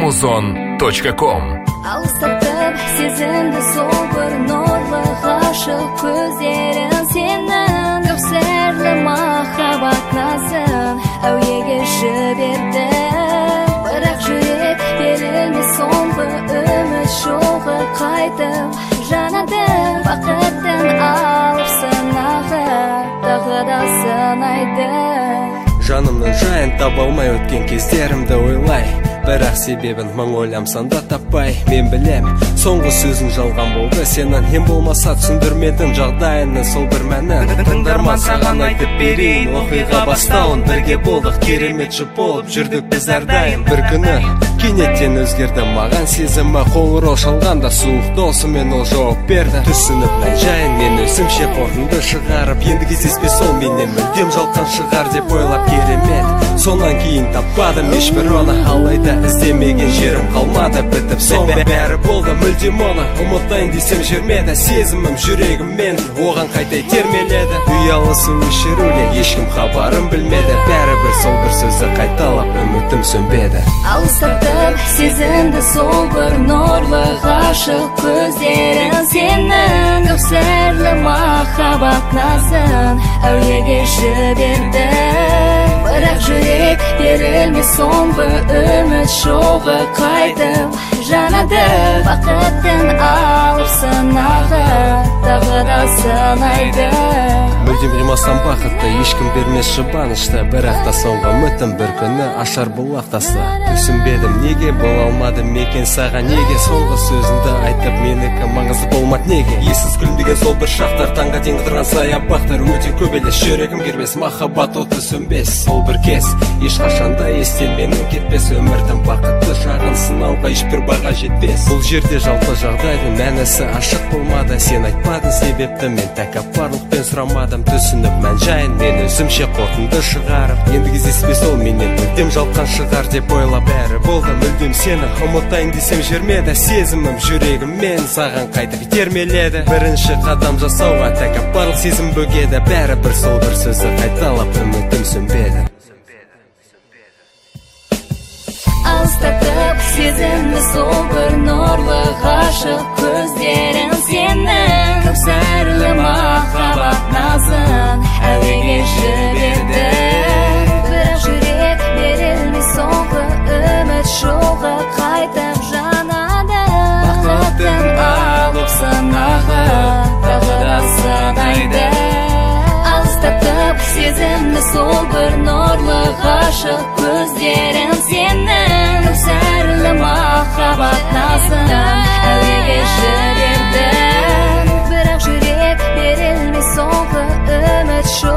amazon.com. Alsatib sezimdi so'l bir nurli g'ashiq ko'zlaring senin Kavsarli muhabbat nazin avyaga berdi Biroq yurak berilmas so'nggi umid sho'g'i qaytib janadim Vaqtdan olib sanag'i tag'ida sanaydi Жанымның жайын таба алмай өткен кездерімді ойлай Бірақ себебін мың ойламсан да таппай Мен білем, соңғы сөзің жалған болды Сенен ем болмаса түсіндірмедің жағдайыны сол бір мәні Тыңдарман саған айтып берейін Оқиға бастауын бірге болдық Кереметші болып жүрдік біз әрдайым Бір күні кенеттен өзгерді маған сезімі Қоңырау шалғанда суық досымен ол жауап берді Түсініп мән жайын мен өзімше қорытынды шығарып Енді кездеспес ол менен мүлдем жалған шығар деп ойлап керемет Сонан кейін таппадым ешбір оны Алайда іздемеген жерім қалмады бітіп соңы Бәрі болды мүлдем оны ұмытайын десем жүрмеді Сезімім жүрегіммен оған қайта итермеледі Ұялысы өшіруле ешкім хабарым білмеді Бәрібір сол бір сөзі қайталап үмітім сөнбеді Алсатып сезімді сол бір нұрлы ғашық көздерің сенің Кавсарлы махаббат назын әуеге жіберді Бірақ жүрек берілмес соңғы үміт шоғы қайтып жанады Вақыттың алып санағы тағы да санайды Мүлдем қимастан бақытты ешкім бермес жұбанышты Бірақ та соңғы үмітім бір күні ашар бұлақ тасты Түсінбедім неге бола алмадым екен саған неге Соңғы сөзіңді айтып менікі маңызды болмады неге Ессіз күлімдеген сол бір шақтар таңға дейін қыдырған саябақтар Өте көп елес жүрегім кербес махаббат оты сөнбес Сол бір кез ешқашанда естен менің кетпес Өмірдің бақытты жағын сынауға ешбір баға жетпес Бұл жерде жалпы жағдайдың мәнісі ашық болмады Сен айтпадың себепті мен тәкаппарлықпен сұрамадым Түсініп мән жайын мен өзімше қорытынды шығарып Енді кездеспес ол менен мүлдем жалған шығар деп ойлап Бәрі болды мүлдем сені ұмытайын десем жүрмеді Сезімім жүрегіммен саған қайтып итермеледі Бірінші қадам жасауға тәкаппарлық сезім бөгеді Бәрібір сол бір сөзі қайталап үмітім сөнбеді Алыстатып сезімді сол бір нұрлы ғашық көздерің сенің Кавсарлы махаббат назын әуеге жіберді Бірақ жүрек берілмес соңғы үміт шоғы қайтып жанады Вақыттың алып санағы тағы да санайды Алыстатып сезімді сол бір нұрлы ғашық көздерің сенің Кавсарлы махаббат назын әуеге жіберді Бірақ жүрек берілмес соңғы үміт шоғы